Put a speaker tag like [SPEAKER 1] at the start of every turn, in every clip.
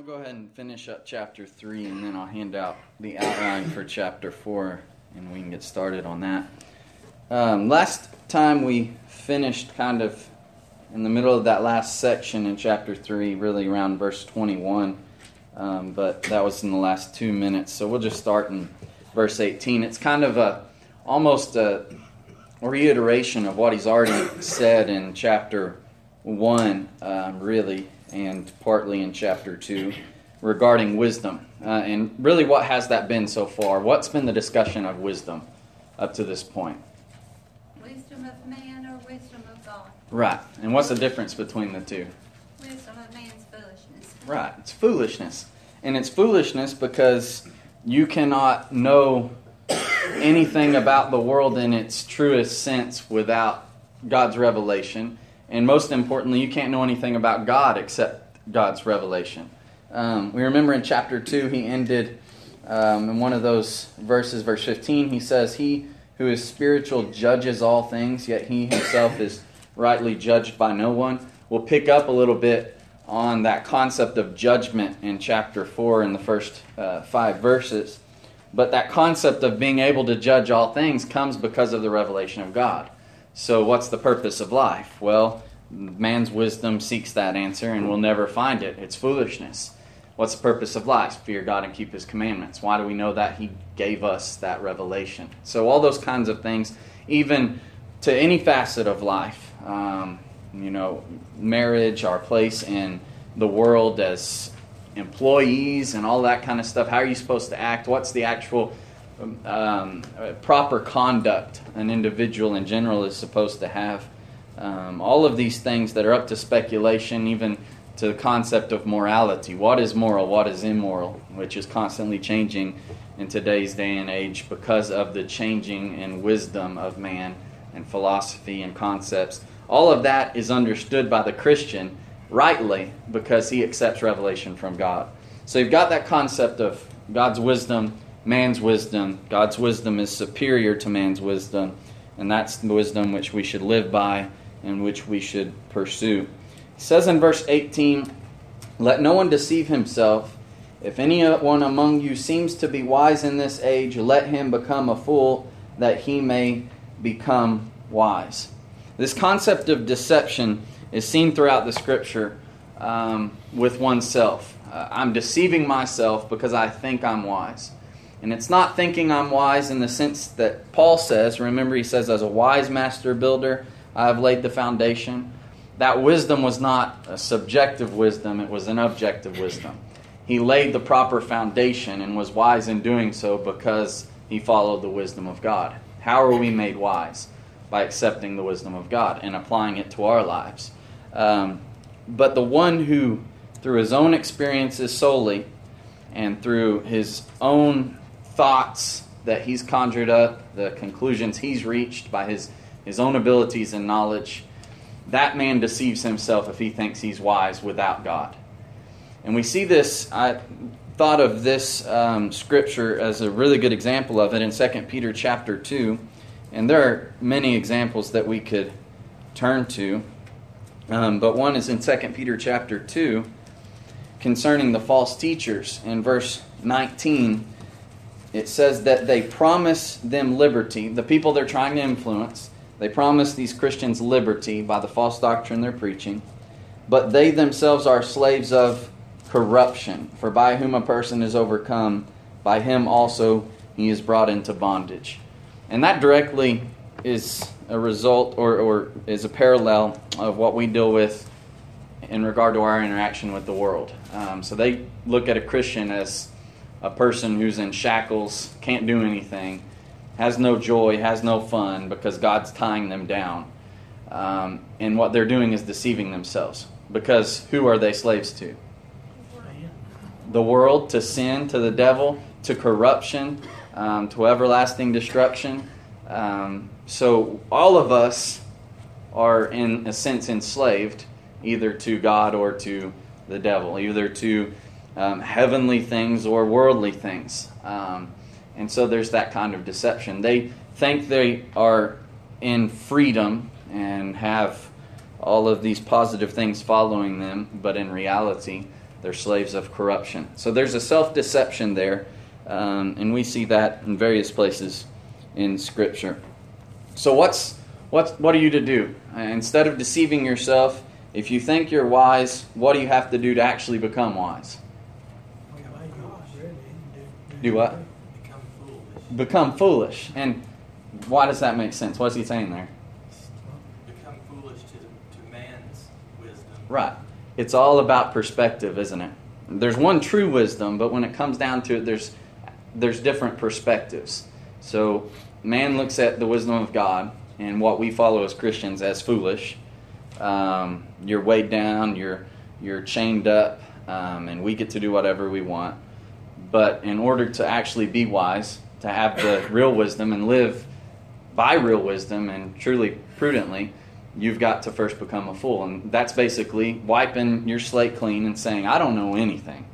[SPEAKER 1] I'll go ahead and finish up chapter 3, and then I'll hand out the outline for chapter 4, and we can get started on that. Last time we finished kind of in the middle of that last section in chapter 3, really around verse 21, but that was in the last 2 minutes, so we'll just start in verse 18. It's kind of almost a reiteration of what he's already said in chapter 1, really, and partly in chapter 2 regarding wisdom. And really, what has that been so far? What's been the discussion of wisdom up to this point?
[SPEAKER 2] Wisdom of man or wisdom of God?
[SPEAKER 1] Right. And what's the difference between the two?
[SPEAKER 2] Wisdom of man's foolishness.
[SPEAKER 1] Right. It's foolishness. And it's foolishness because you cannot know anything about the world in its truest sense without God's revelation. And most importantly, you can't know anything about God except God's revelation. We remember in chapter 2, he ended in one of those verses, verse 15, he says, "He who is spiritual judges all things, yet he himself is rightly judged by no one." We'll pick up a little bit on that concept of judgment in chapter 4 in the first 5 verses. But that concept of being able to judge all things comes because of the revelation of God. So what's the purpose of life? Well, man's wisdom seeks that answer and will never find it. It's foolishness. What's the purpose of life? Fear God and keep His commandments. Why do we know that? He gave us that revelation. So all those kinds of things, even to any facet of life, marriage, our place in the world as employees and all that kind of stuff. How are you supposed to act? What's the actual proper conduct an individual in general is supposed to have? All of these things that are up to speculation, even to the concept of morality. What is moral? What is immoral? Which is constantly changing in today's day and age because of the changing and wisdom of man and philosophy and concepts. All of that is understood by the Christian rightly because he accepts revelation from God. So you've got that concept of God's wisdom, man's wisdom. God's wisdom is superior to man's wisdom, and that's the wisdom which we should live by and which we should pursue. It says in verse 18, "Let no one deceive himself. If anyone among you seems to be wise in this age, let him become a fool, that he may become wise." This concept of deception is seen throughout the Scripture with oneself. I'm deceiving myself because I think I'm wise. And it's not thinking I'm wise in the sense that Paul says. Remember, he says, "As a wise master builder, I have laid the foundation." That wisdom was not a subjective wisdom, it was an objective wisdom. He laid the proper foundation and was wise in doing so because he followed the wisdom of God. How are we made wise? By accepting the wisdom of God and applying it to our lives. But the one who, through his own experiences solely, and through his own thoughts that he's conjured up, the conclusions he's reached by his own abilities and knowledge, that man deceives himself if he thinks he's wise without God. And we see this, I thought of this scripture as a really good example of it in 2 Peter chapter 2. And there are many examples that we could turn to. But one is in 2 Peter chapter 2 concerning the false teachers. In verse 19, it says that they promise them liberty. The people they're trying to influence, they promise these Christians liberty by the false doctrine they're preaching. But they themselves are slaves of corruption. For by whom a person is overcome, by him also he is brought into bondage. And that directly is a result or is a parallel of what we deal with in regard to our interaction with the world. So they look at a Christian as a person who's in shackles, can't do anything, has no joy, has no fun because God's tying them down. And what they're doing is deceiving themselves. Because who are they slaves to? The world, to sin, to the devil, to corruption, to everlasting destruction. So all of us are in a sense enslaved either to God or to the devil, either to heavenly things or worldly things. And so there's that kind of deception. They think they are in freedom and have all of these positive things following them, but in reality They're slaves of corruption. So there's a self-deception there, and we see that in various places in Scripture. So what are you to do? Instead of deceiving yourself, if you think you're wise, what do you have to do to actually become wise? Do what?
[SPEAKER 3] Become foolish.
[SPEAKER 1] Become foolish. And why does that make sense? What's he saying there?
[SPEAKER 3] Become foolish to man's wisdom.
[SPEAKER 1] Right. It's all about perspective, isn't it? There's one true wisdom, but when it comes down to it, there's different perspectives. So man looks at the wisdom of God and what we follow as Christians as foolish. You're weighed down, you're chained up, and we get to do whatever we want. But in order to actually be wise, to have the real wisdom and live by real wisdom and truly prudently, you've got to first become a fool. And that's basically wiping your slate clean and saying, I don't know anything.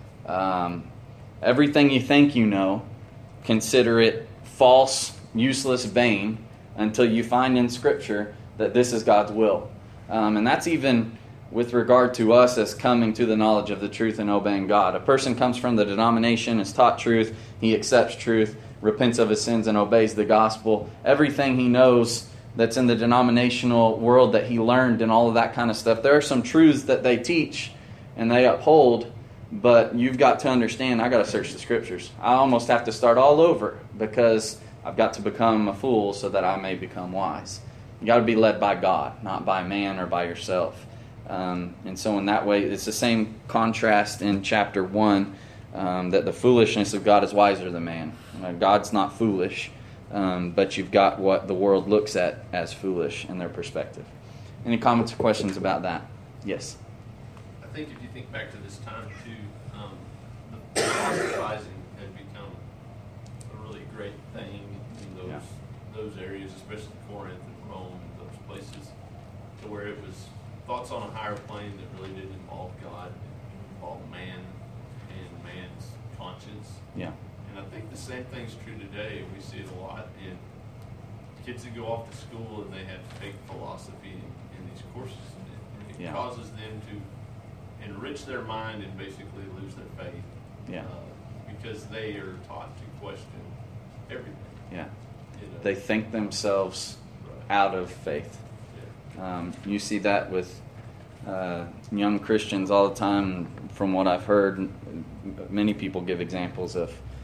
[SPEAKER 1] Everything you think you know, consider it false, useless, vain, until you find in Scripture that this is God's will. And that's even with regard to us as coming to the knowledge of the truth and obeying God. A person comes from the denomination, is taught truth, he accepts truth, repents of his sins, and obeys the gospel. Everything he knows that's in the denominational world that he learned and all of that kind of stuff, there are some truths that they teach and they uphold, but you've got to understand, I've got to search the Scriptures. I almost have to start all over because I've got to become a fool so that I may become wise. You've got to be led by God, not by man or by yourself. And so in that way, it's the same contrast in chapter 1, that the foolishness of God is wiser than man. God's not foolish, but you've got what the world looks at as foolish in their perspective. Any comments or questions about that? Yes?
[SPEAKER 4] I think if you think back to this time too, the philosophizing had become a really great thing in those areas, especially Corinth and Rome and those places, to where it was thoughts on a higher plane that really didn't involve God, it involved man and man's conscience.
[SPEAKER 1] Yeah.
[SPEAKER 4] And I think the same thing's true today. We see it a lot in kids that go off to school and they have fake philosophy in these courses. And it causes them to enrich their mind and basically lose their faith.
[SPEAKER 1] Yeah.
[SPEAKER 4] Because they are taught to question everything.
[SPEAKER 1] Yeah.
[SPEAKER 4] You know?
[SPEAKER 1] They think themselves out of faith. You see that with young Christians all the time. From what I've heard, many people give examples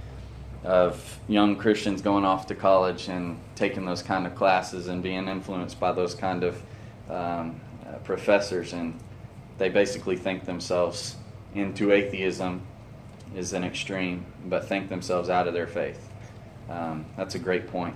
[SPEAKER 1] of young Christians going off to college and taking those kind of classes and being influenced by those kind of professors, and they basically think themselves into atheism is an extreme, but think themselves out of their faith. That's a great point.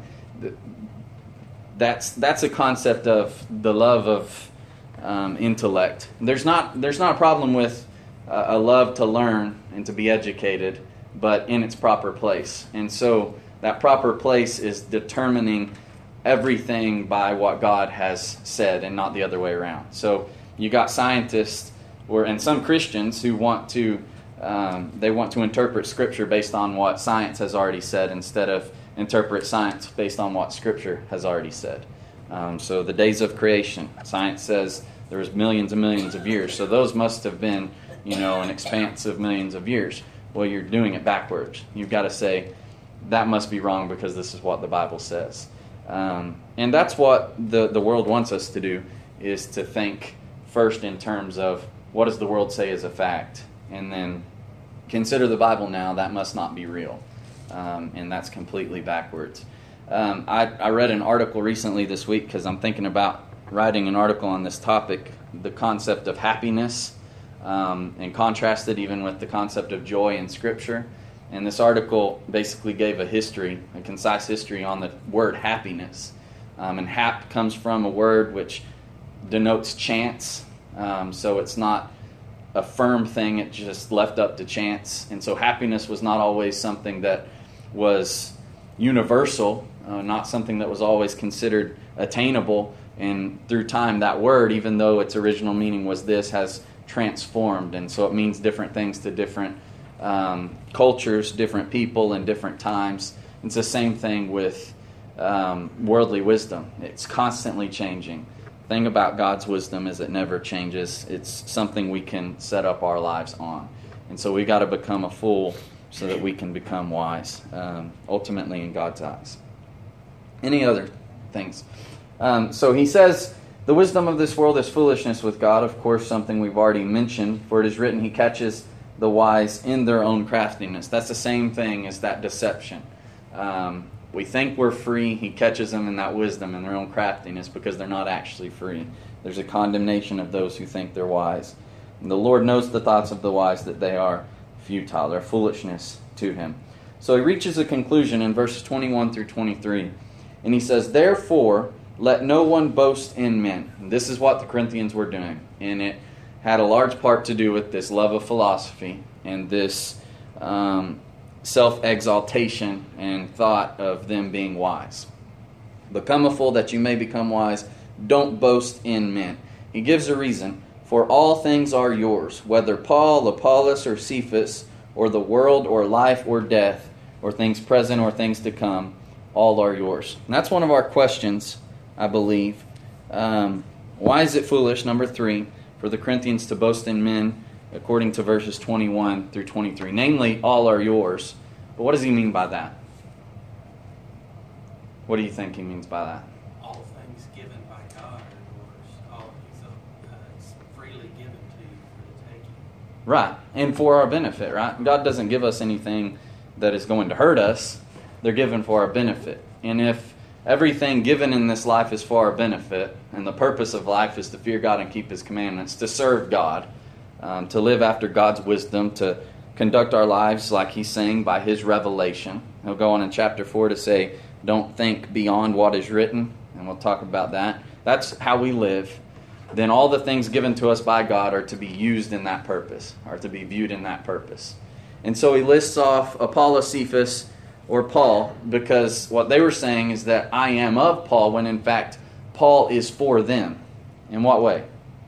[SPEAKER 1] That's a concept of the love of intellect. There's not a problem with a love to learn and to be educated, but in its proper place. And so that proper place is determining everything by what God has said and not the other way around. So you got scientists and some Christians who want to interpret Scripture based on what science has already said instead of interpret science based on what Scripture has already said. So the days of creation, science says there was millions and millions of years. So those must have been, an expanse of millions of years. Well, you're doing it backwards. You've got to say, that must be wrong because this is what the Bible says. And that's what the world wants us to do, is to think first in terms of what does the world say is a fact, and then consider the Bible now, that must not be real. And that's completely backwards. I read an article recently this week because I'm thinking about writing an article on this topic, the concept of happiness, and contrasted even with the concept of joy in Scripture. And this article basically gave a concise history on the word happiness. And hap comes from a word which denotes chance. So it's not a firm thing, it just left up to chance. And so happiness was not always something that was universal, not something that was always considered attainable. And through time, that word, even though its original meaning was this, has transformed. And so it means different things to different cultures, different people, and different times. It's the same thing with worldly wisdom. It's constantly changing. thing about God's wisdom is it never changes. It's something we can set up our lives on. And so we got to become a fool so that we can become wise, ultimately in God's eyes. Any other things? So he says, the wisdom of this world is foolishness with God. Of course, something we've already mentioned. For it is written, he catches the wise in their own craftiness. That's the same thing as that deception. We think we're free. He catches them in that wisdom in their own craftiness because they're not actually free. There's a condemnation of those who think they're wise. And the Lord knows the thoughts of the wise, that they are futile. They're foolishness to him. So he reaches a conclusion in verses 21 through 23. And he says, therefore, let no one boast in men. And this is what the Corinthians were doing. And it had a large part to do with this love of philosophy and this self-exaltation and thought of them being wise. Become a fool that you may become wise. Don't boast in men. He gives a reason. For all things are yours, whether Paul, Apollos, or Cephas, or the world, or life, or death, or things present, or things to come, all are yours. And that's one of our questions, I believe. Why is it foolish, number 3, for the Corinthians to boast in men, according to verses 21 through 23? Namely, all are yours. But what does he mean by that? What do you think he means by that?
[SPEAKER 3] All things given by God are yours. All it's freely given to you for the taking.
[SPEAKER 1] Right, and for our benefit, right? God doesn't give us anything that is going to hurt us. They're given for our benefit. And if everything given in this life is for our benefit, and the purpose of life is to fear God and keep His commandments, to serve God, to live after God's wisdom, to conduct our lives, like He's saying, by His revelation. He'll go on in chapter 4 to say, don't think beyond what is written, and we'll talk about that. That's how we live. Then all the things given to us by God are to be used in that purpose, are to be viewed in that purpose. And so he lists off Apollos, Cephas, or Paul, because what they were saying is that I am of Paul, when in fact Paul is for them. In what way?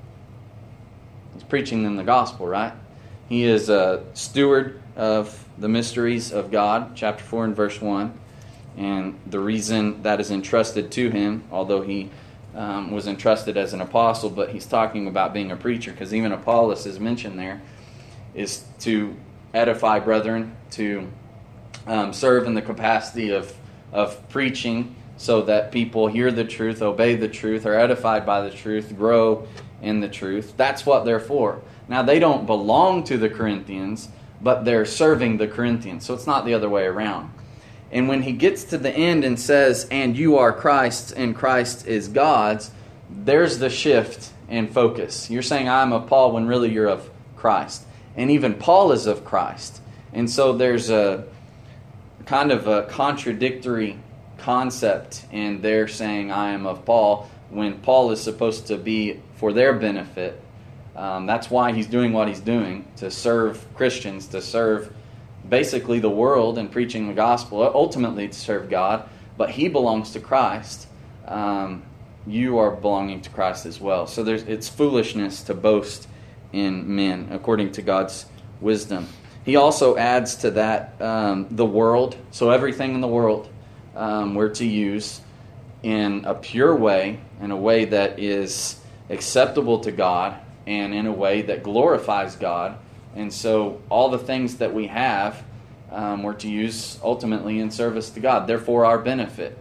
[SPEAKER 1] He's preaching them the gospel, right? He is a steward of the mysteries of God, chapter 4 and verse 1. And the reason that is entrusted to him, although he was entrusted as an apostle, but he's talking about being a preacher, because even Apollos is mentioned there, is to edify brethren, to serve in the capacity of preaching, so that people hear the truth, obey the truth, are edified by the truth, grow in the truth. That's what they're for. Now, they don't belong to the Corinthians, but they're serving the Corinthians. So it's not the other way around. And when he gets to the end and says, and you are Christ's, and Christ is God's, there's the shift in focus. You're saying, I'm of Paul, when really you're of Christ. And even Paul is of Christ. And so there's a kind of a contradictory concept in their saying, I am of Paul, when Paul is supposed to be for their benefit. That's why he's doing what he's doing, to serve Christians, to serve basically the world and preaching the gospel, ultimately to serve God. But he belongs to Christ. You are belonging to Christ as well. So it's foolishness to boast in men, according to God's wisdom. He also adds to that the world. So everything in the world we're to use in a pure way, in a way that is acceptable to God, and in a way that glorifies God. And so all the things that we have, we're to use ultimately in service to God, therefore our benefit.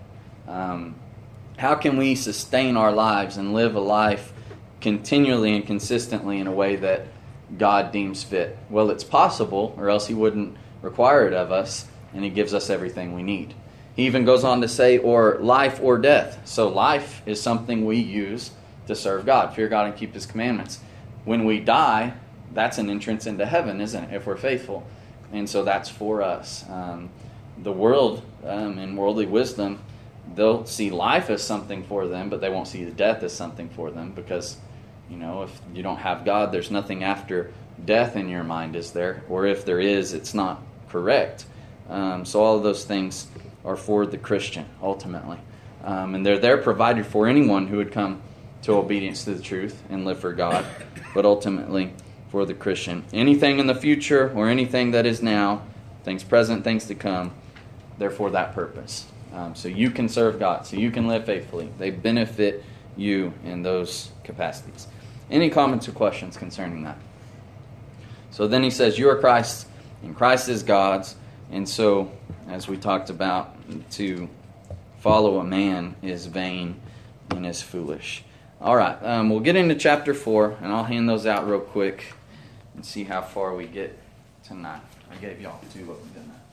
[SPEAKER 1] How can we sustain our lives and live a life continually and consistently in a way that God deems fit? Well, it's possible, or else He wouldn't require it of us, and He gives us everything we need. He even goes on to say, or life or death. So life is something we use to serve God, fear God and keep His commandments. When we die, that's an entrance into heaven, isn't it, if we're faithful? And so that's for us. The world, in worldly wisdom, they'll see life as something for them, but they won't see the death as something for them, because, if you don't have God, there's nothing after death in your mind, is there? Or if there is, it's not correct. So all of those things are for the Christian, ultimately. And they're there provided for anyone who would come to obedience to the truth and live for God, but ultimately for the Christian. Anything in the future or anything that is now, things present, things to come, they're for that purpose. So you can serve God, so you can live faithfully. They benefit you in those capacities. Any comments or questions concerning that? So then he says, you are Christ, and Christ is God's. And so, as we talked about, to follow a man is vain and is foolish. All right, we'll get into chapter 4, and I'll hand those out real quick and see how far we get tonight. I gave y'all 2 of them, didn't I?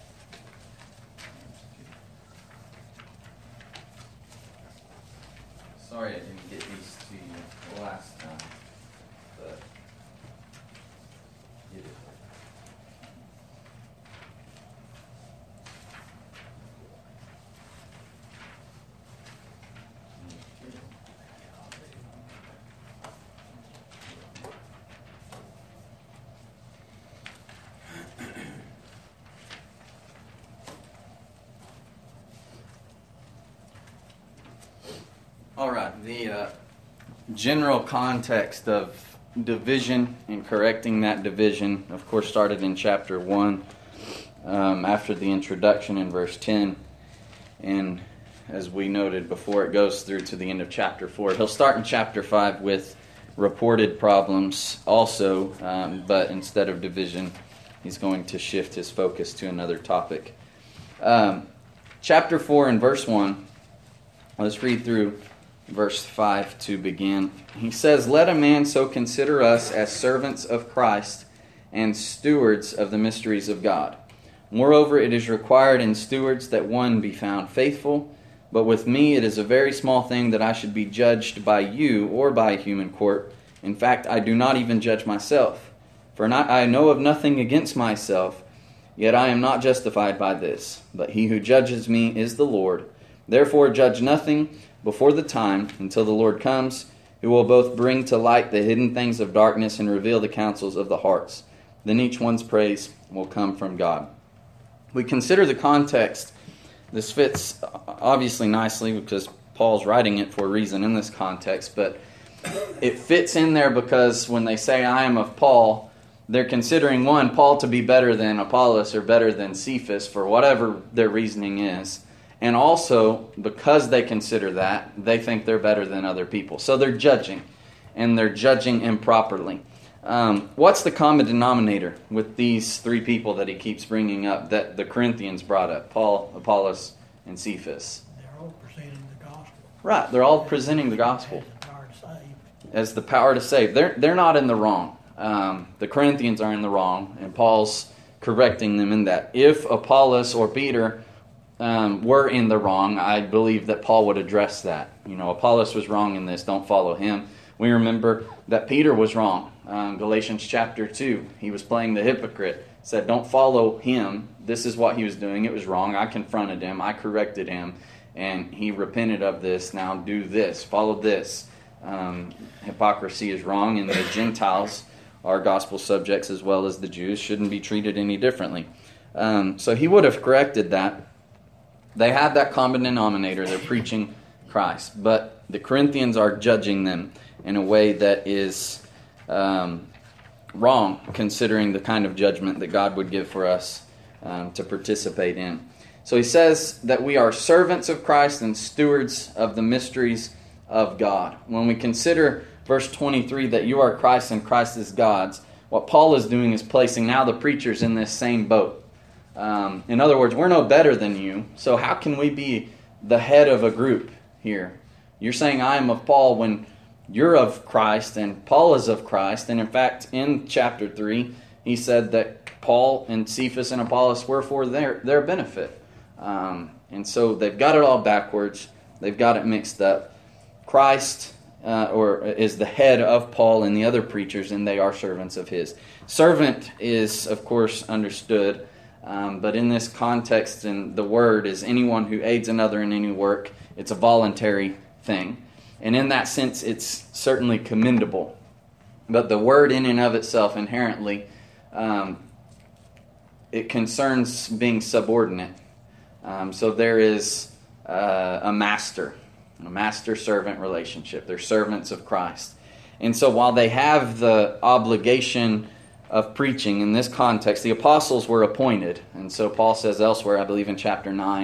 [SPEAKER 1] Sorry I didn't get these to you last time, but get it. All right, the general context of division and correcting that division, of course, started in chapter 1 after the introduction in verse 10. And as we noted before, it goes through to the end of chapter 4. He'll start in chapter 5 with reported problems also, but instead of division, he's going to shift his focus to another topic. Chapter 4 and verse 1, let's read through verse 5 to begin. He says, let a man so consider us as servants of Christ and stewards of the mysteries of God. Moreover, it is required in stewards that one be found faithful. But with me it is a very small thing that I should be judged by you or by a human court. In fact, I do not even judge myself. For I know of nothing against myself, yet I am not justified by this. But he who judges me is the Lord. Therefore judge nothing before the time until the Lord comes, who will both bring to light the hidden things of darkness and reveal the counsels of the hearts. Then each one's praise will come from God. We consider the context. This fits obviously nicely because Paul's writing it for a reason in this context, but it fits in there because when they say, I am of Paul, they're considering, one, Paul to be better than Apollos or better than Cephas for whatever their reasoning is. And also, because they consider that, they think they're better than other people. So they're judging, and they're judging improperly. What's the common denominator with these 3 people that he keeps bringing up, that the Corinthians brought up? Paul, Apollos, and Cephas.
[SPEAKER 5] They're all presenting the gospel.
[SPEAKER 1] Right, they're all presenting the gospel
[SPEAKER 5] As the power to save.
[SPEAKER 1] as the power to save. They're not in the wrong. The Corinthians are in the wrong, and Paul's correcting them in that. If Apollos or Peter were in the wrong, I believe that Paul would address that. Apollos was wrong in this, don't follow him. We remember that Peter was wrong. Galatians chapter 2, he was playing the hypocrite. Said, don't follow him. This is what he was doing. It was wrong. I confronted him. I corrected him. And he repented of this. Now do this. Follow this. Hypocrisy is wrong, and the Gentiles are gospel subjects as well as the Jews. Shouldn't be treated any differently. So he would have corrected that. They have that common denominator. They're preaching Christ. But the Corinthians are judging them in a way that is wrong, considering the kind of judgment that God would give for us to participate in. So he says that we are servants of Christ and stewards of the mysteries of God. When we consider verse 23, that you are Christ and Christ is God's, what Paul is doing is placing now the preachers in this same boat. In other words, we're no better than you, so how can we be the head of a group here? You're saying I am of Paul when you're of Christ and Paul is of Christ. And in fact, in chapter 3, he said that Paul and Cephas and Apollos were for their benefit. And so they've got it all backwards. They've got it mixed up. Christ is the head of Paul and the other preachers, and they are servants of his. Servant is, of course, understood. But in this context, and the word is anyone who aids another in any work. It's a voluntary thing. And in that sense, it's certainly commendable. But the word in and of itself inherently, it concerns being subordinate. So there is a master-servant relationship. They're servants of Christ. And so while they have the obligation of preaching, in this context, the apostles were appointed. And so Paul says elsewhere, I believe in chapter 9,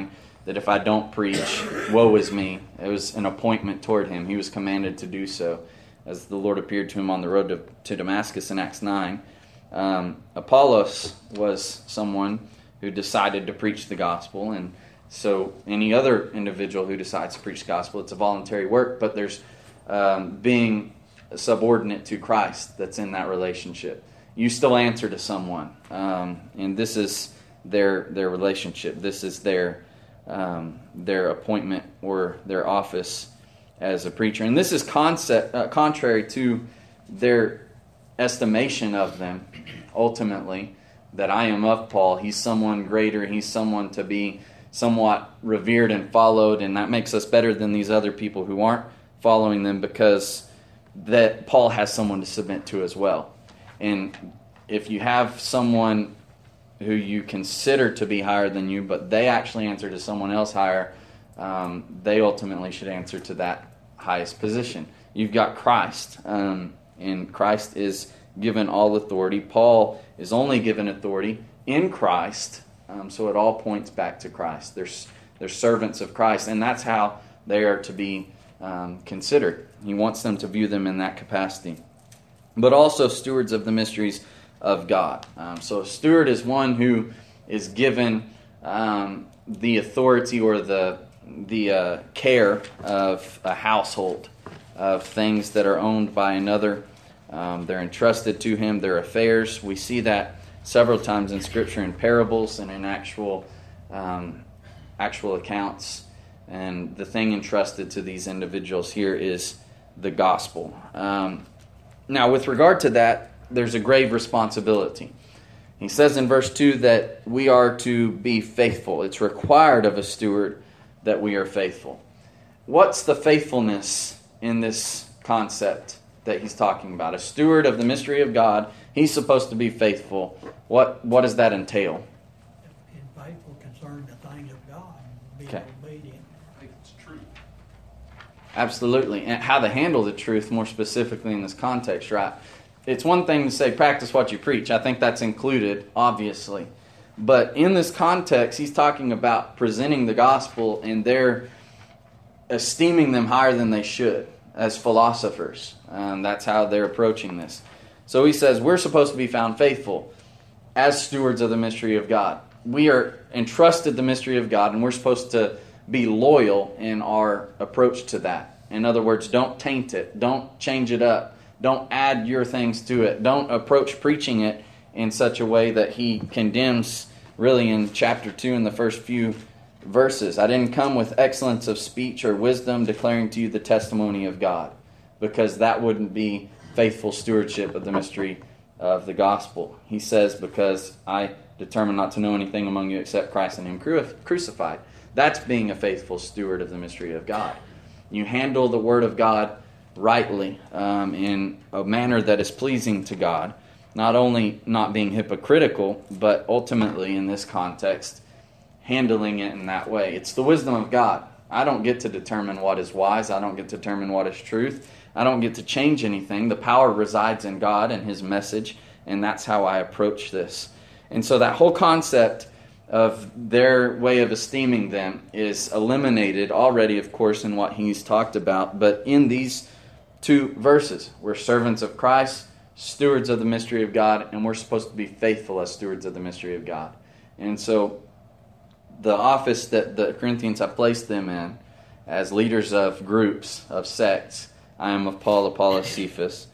[SPEAKER 1] that if I don't preach, woe is me. It was an appointment toward him. He was commanded to do so as the Lord appeared to him on the road to Damascus in Acts 9. Apollos was someone who decided to preach the gospel, and so any other individual who decides to preach the gospel, it's a voluntary work, but there's being subordinate to Christ that's in that relationship. You still answer to someone, and this is their relationship. This is their appointment or their office as a preacher. And this is contrary to their estimation of them, ultimately, that I am of Paul. He's someone greater. He's someone to be somewhat revered and followed, and that makes us better than these other people who aren't following them, because that Paul has someone to submit to as well. And if you have someone who you consider to be higher than you, but they actually answer to someone else higher, they ultimately should answer to that highest position. You've got Christ, and Christ is given all authority. Paul is only given authority in Christ, so it all points back to Christ. They're servants of Christ, and that's how they are to be considered. He wants them to view them in that capacity. But also stewards of the mysteries of God. So a steward is one who is given the authority or the care of a household, of things that are owned by another. They're entrusted to him, their affairs. We see that several times in Scripture, in parables and in actual accounts. And the thing entrusted to these individuals here is the gospel. Now, with regard to that, there's a grave responsibility. He says in verse 2 that we are to be faithful. It's required of a steward that we are faithful. What's the faithfulness in this concept that he's talking about? A steward of the mystery of God, he's supposed to be faithful. What does that entail?
[SPEAKER 5] And faithful concerning the things of God, being
[SPEAKER 1] Okay.
[SPEAKER 5] obedient.
[SPEAKER 4] I think it's true.
[SPEAKER 1] Absolutely. And how to handle the truth more specifically in this context, right? It's one thing to say, practice what you preach. I think that's included, obviously. But in this context, he's talking about presenting the gospel, and they're esteeming them higher than they should as philosophers. That's how they're approaching this. So he says we're supposed to be found faithful as stewards of the mystery of God. We are entrusted the mystery of God, and we're supposed to be loyal in our approach to that. In other words, don't taint it. Don't change it up. Don't add your things to it. Don't approach preaching it in such a way that he condemns really in chapter 2 in the first few verses. I didn't come with excellence of speech or wisdom declaring to you the testimony of God, because that wouldn't be faithful stewardship of the mystery of the gospel. He says, because I determined not to know anything among you except Christ and Him crucified. That's being a faithful steward of the mystery of God. You handle the Word of God rightly, in a manner that is pleasing to God, not only not being hypocritical, but ultimately in this context, handling it in that way. It's the wisdom of God. I don't get to determine what is wise. I don't get to determine what is truth. I don't get to change anything. The power resides in God and His message, and that's how I approach this. And so that whole concept of their way of esteeming them is eliminated already, of course, in what he's talked about. But in these two verses, we're servants of Christ, stewards of the mystery of God, and we're supposed to be faithful as stewards of the mystery of God. And so the office that the Corinthians have placed them in as leaders of groups, of sects, I am of Paul, Apollos, Cephas,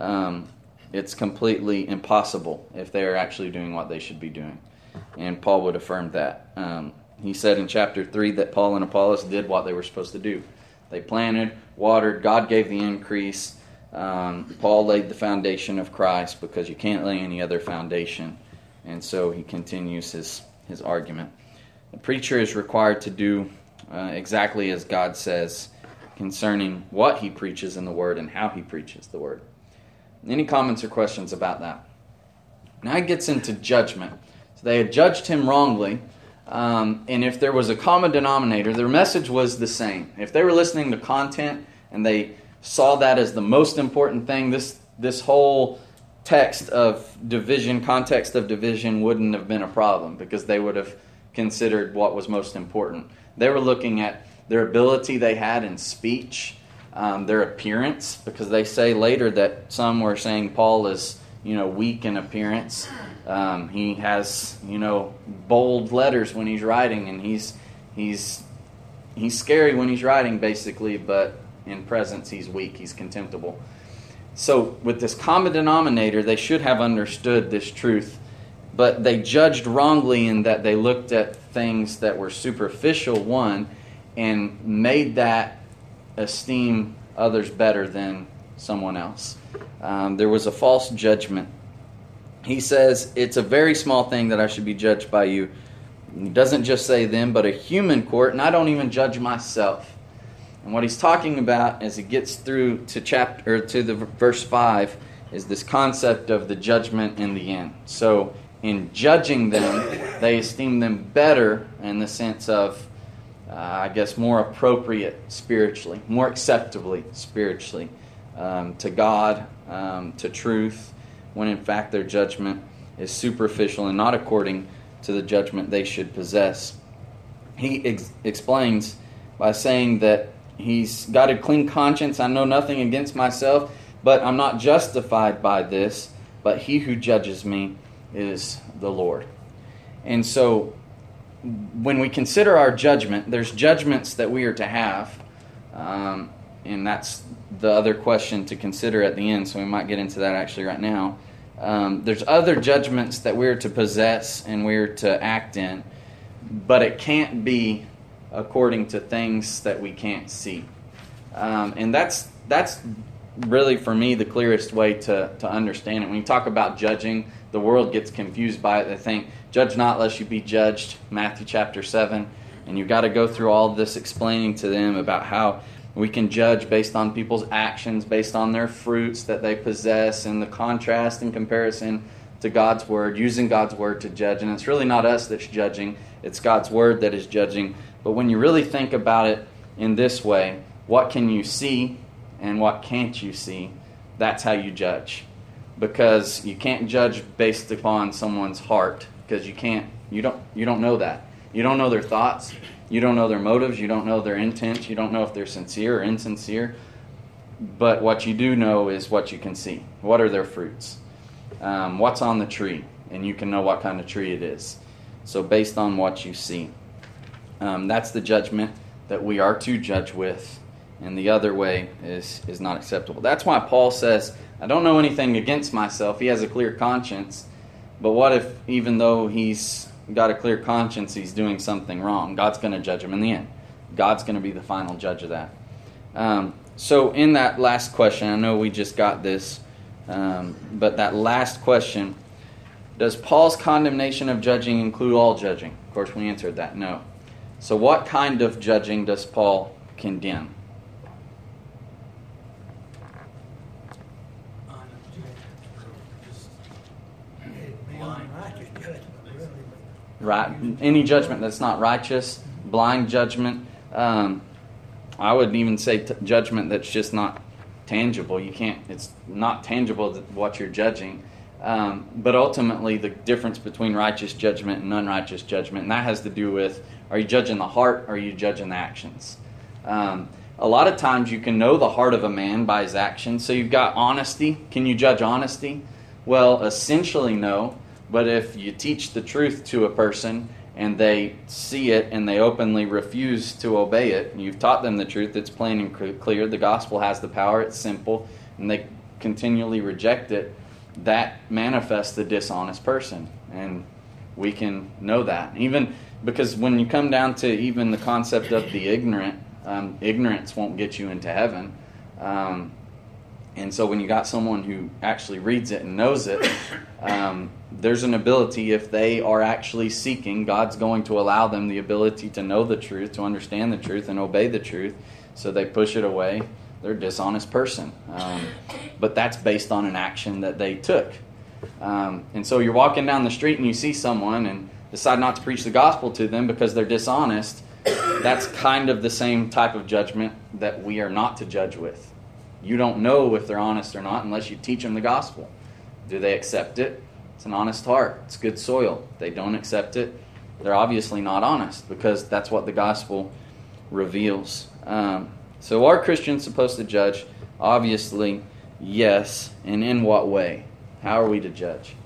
[SPEAKER 1] it's completely impossible if they are actually doing what they should be doing. And Paul would affirm that. He said in chapter 3 that Paul and Apollos did what they were supposed to do. They planted, watered, God gave the increase. Paul laid the foundation of Christ, because you can't lay any other foundation. And so he continues his argument. The preacher is required to do exactly as God says concerning what he preaches in the Word and how he preaches the Word. Any comments or questions about that? Now he gets into judgment. So they had judged him wrongly, and if there was a common denominator, their message was the same. If they were listening to content and they saw that as the most important thing, this whole text of division, context of division, wouldn't have been a problem, because they would have considered what was most important. They were looking at their ability they had in speech, their appearance, because they say later that some were saying Paul is, weak in appearance. He has, bold letters when he's writing, and he's scary when he's writing, basically, but in presence he's weak, he's contemptible. So with this common denominator, they should have understood this truth, but they judged wrongly in that they looked at things that were superficial, one, and made that esteem others better than someone else. There was a false judgment. He says, it's a very small thing that I should be judged by you. He doesn't just say them, but a human court, and I don't even judge myself. And what he's talking about as he gets through to the verse 5 is this concept of the judgment in the end. So in judging them, they esteem them better in the sense of, more appropriate spiritually, more acceptably spiritually to God, to truth, when in fact their judgment is superficial and not according to the judgment they should possess. He explains by saying that he's got a clean conscience. I know nothing against myself, but I'm not justified by this, but he who judges me is the Lord. And so when we consider our judgment, there's judgments that we are to have, and that's the other question to consider at the end, so we might get into that actually right now. There's other judgments that we're to possess and we're to act in, but it can't be according to things that we can't see. And that's really, for me, the clearest way to understand it. When you talk about judging, the world gets confused by it. They think, judge not lest you be judged, Matthew chapter 7. And you've got to go through all this explaining to them about how we can judge based on people's actions, based on their fruits that they possess, and the contrast and comparison to God's Word, using God's Word to judge. And it's really not us that's judging, it's God's Word that is judging. But when you really think about it in this way, what can you see and what can't you see? That's how you judge. Because you can't judge based upon someone's heart, because you don't know that. You don't know their thoughts, you don't know their motives, you don't know their intents, you don't know if they're sincere or insincere. But what you do know is what you can see. What are their fruits? What's on the tree? And you can know what kind of tree it is. So based on what you see. That's the judgment that we are to judge with, and the other way is not acceptable. That's why Paul says, I don't know anything against myself. He has a clear conscience, but what if, even though he's got a clear conscience, he's doing something wrong? God's going to judge him in the end. God's going to be the final judge of that. So in that last question, I know we just got this, but that last question, does Paul's condemnation of judging include all judging? Of course, we answered that, no. So what kind of judging does Paul condemn?
[SPEAKER 5] Beyond righteous judgment, really.
[SPEAKER 1] Right, any judgment that's not righteous, blind judgment. I would even say judgment that's just not tangible. It's not tangible what you're judging. But ultimately, the difference between righteous judgment and unrighteous judgment, and that has to do with, are you judging the heart or are you judging the actions? A lot of times you can know the heart of a man by his actions. So you've got honesty. Can you judge honesty? Well, essentially no. But if you teach the truth to a person and they see it and they openly refuse to obey it, and you've taught them the truth, it's plain and clear, the gospel has the power, it's simple, and they continually reject it, that manifests the dishonest person. And we can know that. Even because when you come down to even the concept of the ignorant, ignorance won't get you into heaven. And so when you got someone who actually reads it and knows it, there's an ability, if they are actually seeking, God's going to allow them the ability to know the truth, to understand the truth, and obey the truth. So they push it away. They're a dishonest person. But that's based on an action that they took. And so you're walking down the street and you see someone and decide not to preach the gospel to them because they're dishonest. That's kind of the same type of judgment that we are not to judge with. You don't know if they're honest or not unless you teach them the gospel. Do they accept it? It's an honest heart. It's good soil. If they don't accept it, they're obviously not honest, because that's what the gospel reveals. So are Christians supposed to judge? Obviously, yes. And in what way? How are we to judge?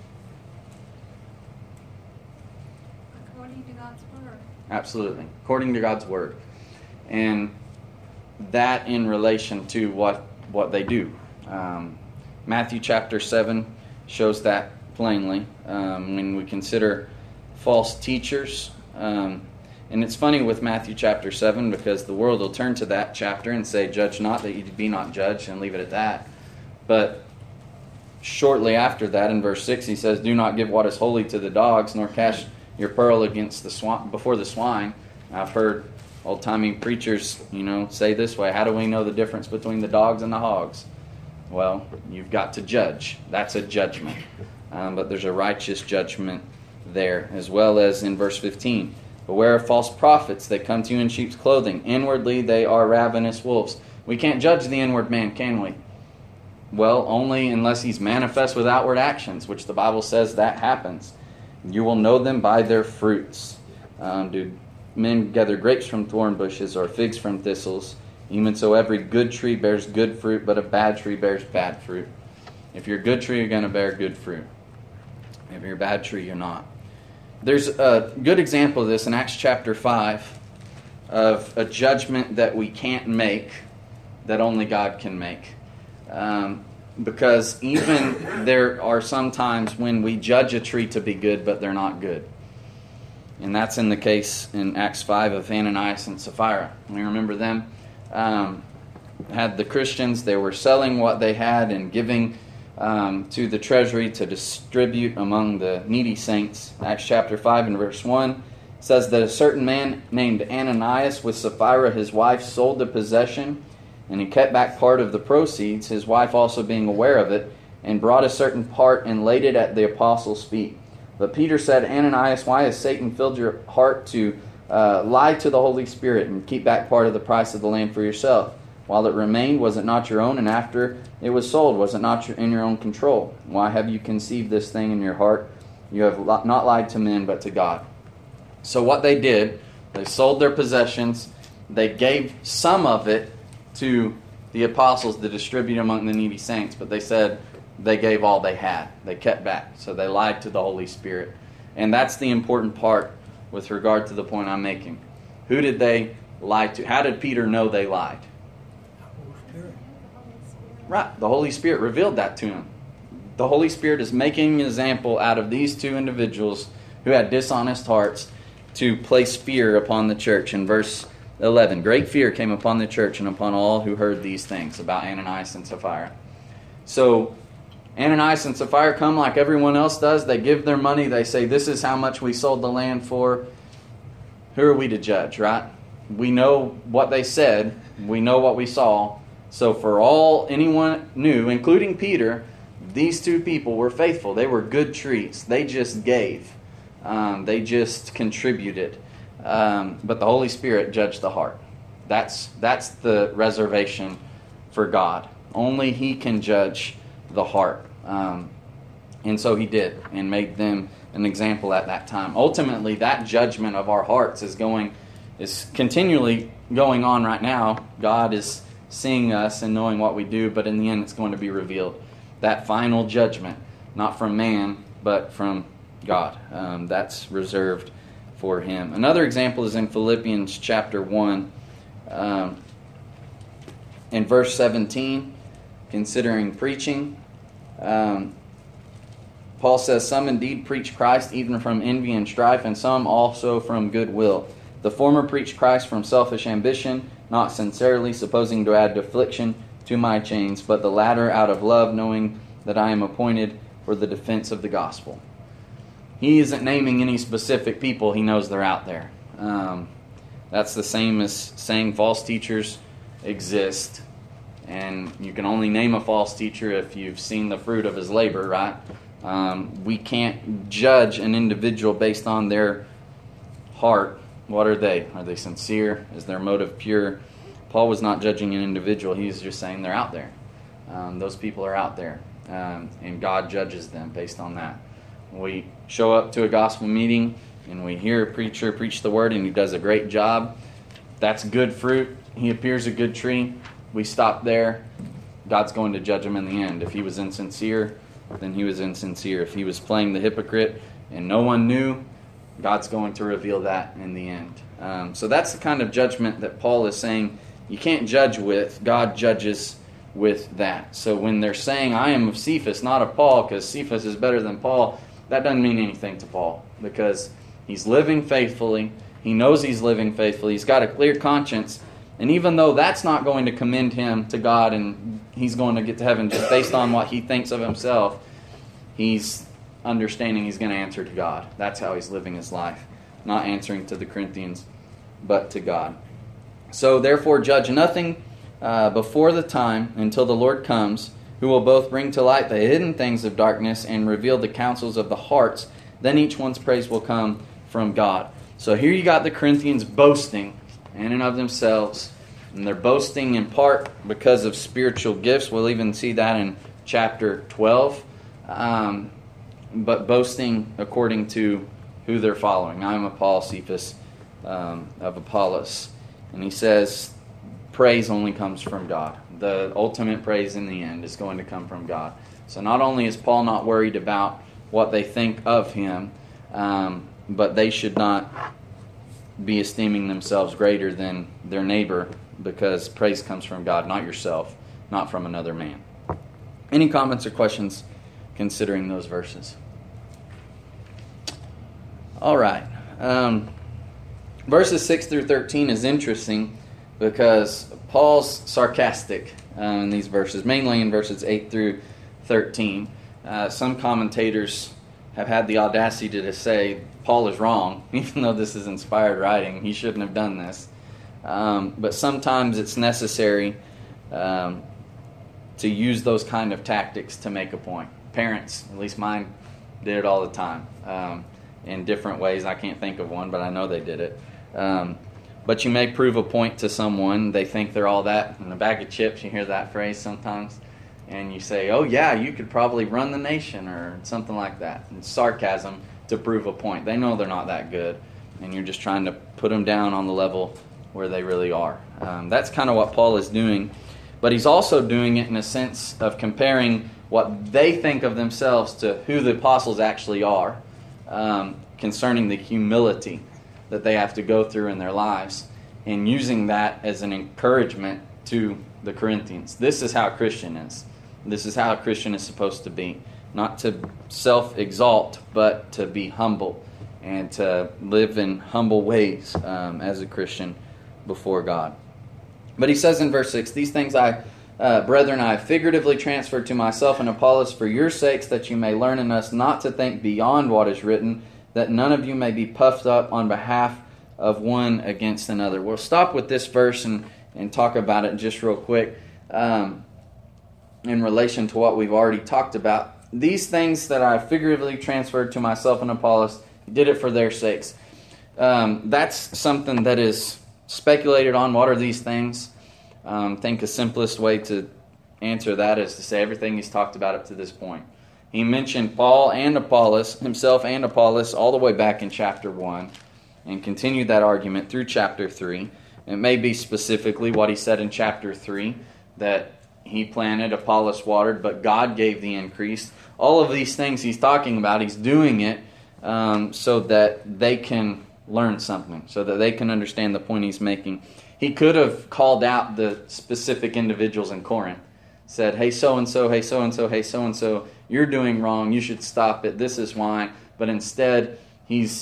[SPEAKER 2] According to God's word.
[SPEAKER 1] Absolutely. According to God's word. And that in relation to what they do. Matthew chapter 7 shows that plainly. When we consider false teachers. And it's funny with Matthew chapter 7, because the world will turn to that chapter and say, "Judge not, that you be not judged," and leave it at that. But shortly after that, in verse 6, he says, "Do not give what is holy to the dogs, nor cast your pearl against before the swine." I've heard old-timey preachers, say this way: how do we know the difference between the dogs and the hogs? Well, you've got to judge. That's a judgment. But there's a righteous judgment there, as well as in verse 15. "Beware of false prophets that come to you in sheep's clothing. Inwardly they are ravenous wolves." We can't judge the inward man, can we? Well, only unless he's manifest with outward actions, which the Bible says that happens. "You will know them by their fruits." Do men gather grapes from thorn bushes or figs from thistles? Even so, every good tree bears good fruit, but a bad tree bears bad fruit. If you're a good tree, you're going to bear good fruit. If you're a bad tree, you're not. There's a good example of this in Acts chapter 5 of a judgment that we can't make, that only God can make. Because even there are some times when we judge a tree to be good, but they're not good. And that's in the case in Acts 5 of Ananias and Sapphira. We remember them. Had the Christians, they were selling what they had and giving to the treasury to distribute among the needy saints. Acts chapter 5 and verse 1 says that a certain man named Ananias with Sapphira his wife sold the possession, and he kept back part of the proceeds, his wife also being aware of it, and brought a certain part and laid it at the apostles' feet. But Peter said, "Ananias, why has Satan filled your heart to lie to the Holy Spirit and keep back part of the price of the land for yourself? While it remained, was it not your own? And after it was sold, was it not in your own control? Why have you conceived this thing in your heart? You have not lied to men, but to God." So what they did, they sold their possessions. They gave some of it to the apostles to distribute among the needy saints. But they said they gave all they had. They kept back. So they lied to the Holy Spirit. And that's the important part with regard to the point I'm making. Who did they lie to? How did Peter know they lied? Right, the Holy Spirit revealed that to him. The Holy Spirit is making an example out of these two individuals who had dishonest hearts to place fear upon the church. In verse 11, "Great fear came upon the church and upon all who heard these things," about Ananias and Sapphira. So Ananias and Sapphira come like everyone else does. They give their money. They say, "This is how much we sold the land for." Who are we to judge, right? We know what they said. We know what we saw. So for all anyone knew, including Peter, these two people were faithful. They were good trees. They just gave. They just contributed. But the Holy Spirit judged the heart. That's the reservation for God. Only He can judge the heart. And so He did, and made them an example at that time. Ultimately, that judgment of our hearts is continually going on right now. God is seeing us and knowing what we do, but in the end it's going to be revealed. That final judgment, not from man, but from God. That's reserved for Him. Another example is in Philippians chapter 1, in verse 17, considering preaching. Paul says, "Some indeed preach Christ even from envy and strife, and some also from goodwill. The former preach Christ from selfish ambition, not sincerely, supposing to add affliction to my chains, but the latter out of love, knowing that I am appointed for the defense of the gospel." He isn't naming any specific people. He knows they're out there. That's the same as saying false teachers exist. And you can only name a false teacher if you've seen the fruit of his labor, right? We can't judge an individual based on their heart. What are they? Are they sincere? Is their motive pure? Paul was not judging an individual. He was just saying they're out there. Those people are out there. And God judges them based on that. We show up to a gospel meeting and we hear a preacher preach the word and he does a great job, that's good fruit. He appears a good tree. We stop there. God's going to judge him in the end. If he was insincere, then he was insincere. If he was playing the hypocrite and no one knew, God's going to reveal that in the end. So that's the kind of judgment that Paul is saying you can't judge with. God judges with that. So when they're saying, I am of Cephas, not of Paul, because Cephas is better than Paul, that doesn't mean anything to Paul, because he's living faithfully. He knows he's living faithfully. He's got a clear conscience. And even though that's not going to commend him to God and he's going to get to heaven just based on what he thinks of himself, he's understanding he's going to answer to God. That's how he's living his life. Not answering to the Corinthians, but to God. So therefore judge nothing before the time until the Lord comes, who will both bring to light the hidden things of darkness and reveal the counsels of the hearts. Then each one's praise will come from God. So here you got the Corinthians boasting in and of themselves. And they're boasting in part because of spiritual gifts. We'll even see that in chapter 12. But boasting according to who they're following. I am of Paul, Cephas of Apollos. And he says praise only comes from God. The ultimate praise in the end is going to come from God. So not only is Paul not worried about what they think of him, but they should not be esteeming themselves greater than their neighbor, because praise comes from God, not yourself, not from another man. Any comments or questions considering those verses? All right. Verses 6 through 13 is interesting because Paul's sarcastic in these verses, mainly in verses 8 through 13. Some commentators have had the audacity to say Paul is wrong, even though this is inspired writing. He shouldn't have done this. But sometimes it's necessary to use those kind of tactics to make a point. Parents, at least mine, did it all the time in different ways. I can't think of one, but I know they did it. But you may prove a point to someone. They think they're all that. In a bag of chips, you hear that phrase sometimes. And you say, oh yeah, you could probably run the nation or something like that. It's sarcasm to prove a point. They know they're not that good. And you're just trying to put them down on the level where they really are. That's kind of what Paul is doing. But he's also doing it in a sense of comparing what they think of themselves to who the apostles actually are, concerning the humility that they have to go through in their lives, and using that as an encouragement to the Corinthians. This is how a Christian is. This is how a Christian is supposed to be. Not to self-exalt, but to be humble and to live in humble ways as a Christian before God. But he says in verse 6, these things brethren, I figuratively transferred to myself and Apollos for your sakes, that you may learn in us not to think beyond what is written, that none of you may be puffed up on behalf of one against another. We'll stop with this verse and talk about it just real quick in relation to what we've already talked about. These things that I figuratively transferred to myself and Apollos, did it for their sakes. That's something that is speculated on. What are these things? I think the simplest way to answer that is to say everything he's talked about up to this point. He mentioned Paul and Apollos, himself and Apollos, all the way back in chapter 1, and continued that argument through chapter 3. It may be specifically what he said in chapter 3, that he planted, Apollos watered, but God gave the increase. All of these things he's talking about, he's doing it so that they can learn something, so that they can understand the point he's making. He could have called out the specific individuals in Corinth, said, hey, so-and-so, hey, so-and-so, hey, so-and-so, you're doing wrong, you should stop it, this is why. But instead, he's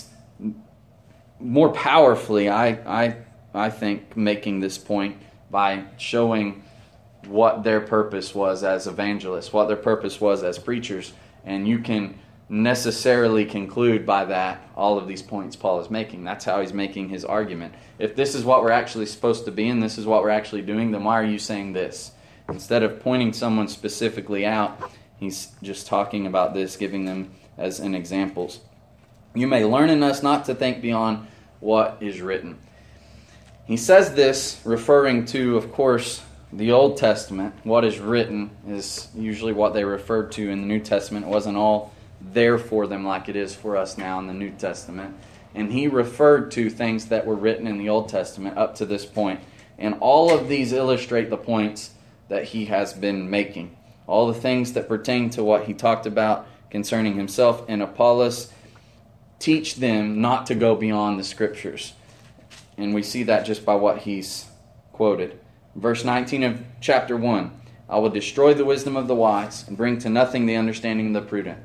[SPEAKER 1] more powerfully, I think, making this point by showing what their purpose was as evangelists, what their purpose was as preachers. And you can necessarily conclude by that all of these points Paul is making. That's how he's making his argument. If this is what we're actually supposed to be and this is what we're actually doing, then why are you saying this? Instead of pointing someone specifically out, he's just talking about this, giving them as an examples. You may learn in us not to think beyond what is written. He says this referring to, of course, the Old Testament. What is written is usually what they referred to in the New Testament. It wasn't all there for them like it is for us now in the New Testament. And he referred to things that were written in the Old Testament up to this point. And all of these illustrate the points that he has been making. All the things that pertain to what he talked about concerning himself and Apollos, teach them not to go beyond the Scriptures. And we see that just by what he's quoted. Verse 19 of chapter 1, I will destroy the wisdom of the wise and bring to nothing the understanding of the prudent.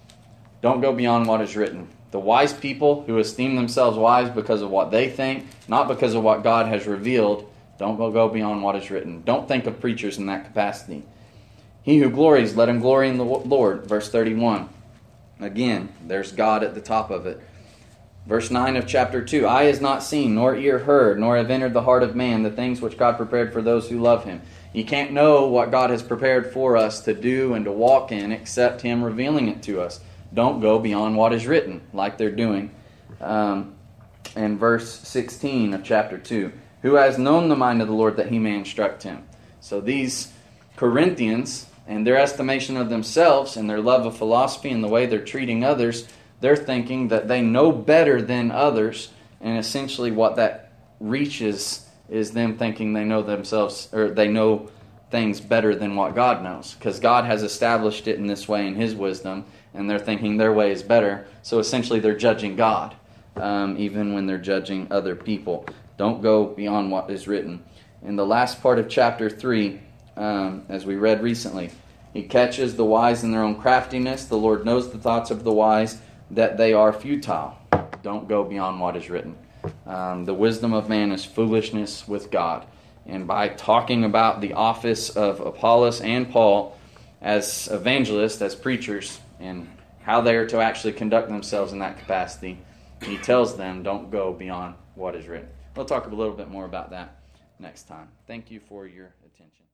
[SPEAKER 1] Don't go beyond what is written. The wise people who esteem themselves wise because of what they think, not because of what God has revealed, don't go beyond what is written. Don't think of preachers in that capacity. He who glories, let him glory in the Lord. Verse 31. Again, there's God at the top of it. Verse 9 of chapter 2. Eye has not seen, nor ear heard, nor have entered the heart of man the things which God prepared for those who love him. You can't know what God has prepared for us to do and to walk in except him revealing it to us. Don't go beyond what is written, like they're doing. And verse 16 of chapter 2. Who has known the mind of the Lord that he may instruct him? So these Corinthians, and their estimation of themselves and their love of philosophy and the way they're treating others, they're thinking that they know better than others, and essentially what that reaches is them thinking they know themselves, or they know things better than what God knows, because God has established it in this way in his wisdom, and they're thinking their way is better. So essentially they're judging God, even when they're judging other people. Don't go beyond what is written. In the last part of chapter 3, as we read recently, he catches the wise in their own craftiness. The Lord knows the thoughts of the wise, that they are futile. Don't go beyond what is written. The wisdom of man is foolishness with God. And by talking about the office of Apollos and Paul as evangelists, as preachers, and how they are to actually conduct themselves in that capacity, he tells them, don't go beyond what is written. We'll talk a little bit more about that next time. Thank you for your attention.